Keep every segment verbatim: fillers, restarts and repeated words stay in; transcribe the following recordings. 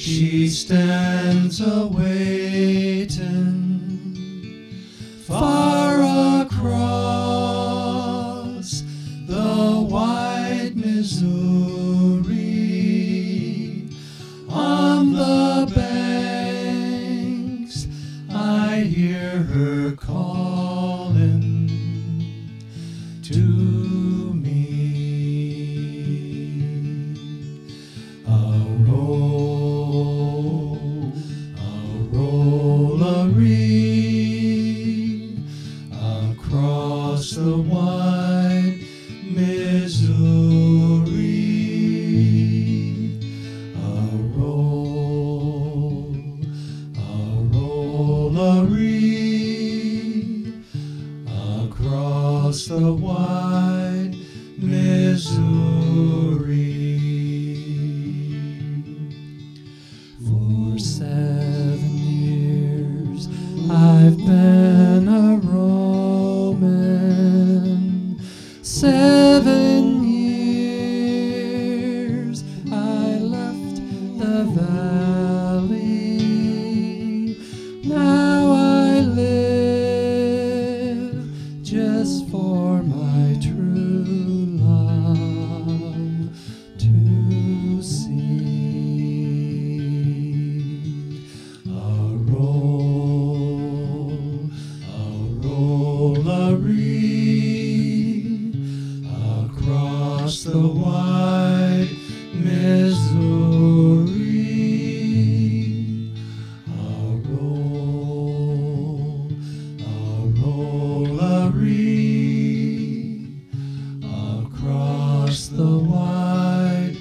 She stands a-waitin' far across the wide Missouri. On the banks I hear her calling to me. A roll, a roll-a-ree across the wide Missouri. A roll, a roll-a-ree across the wide Missouri. For seven years I've been a roaming. Seven years I left the valley. Now I live just for my true love to see. A roll, a roll-a-ree across the wide Missouri. A roll, a roll-a-ree across the wide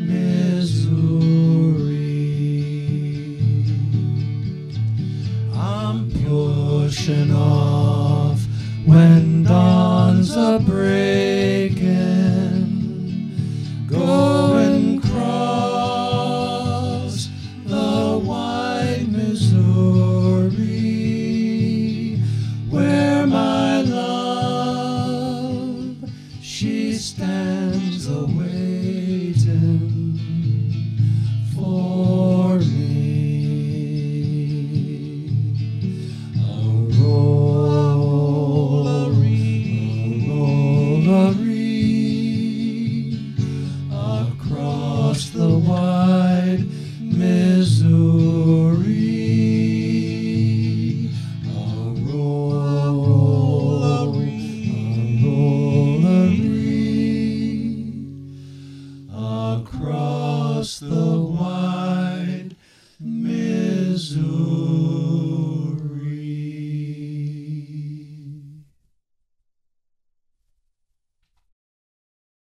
Missouri. I'm pushing off when dawn's a-breaking, going cross the wide Missouri, where my love, she stands a-waiting for me. A roll, a roll-a-ree across the wide Missouri. A roll, a roll-a-ree across the wide Missouri.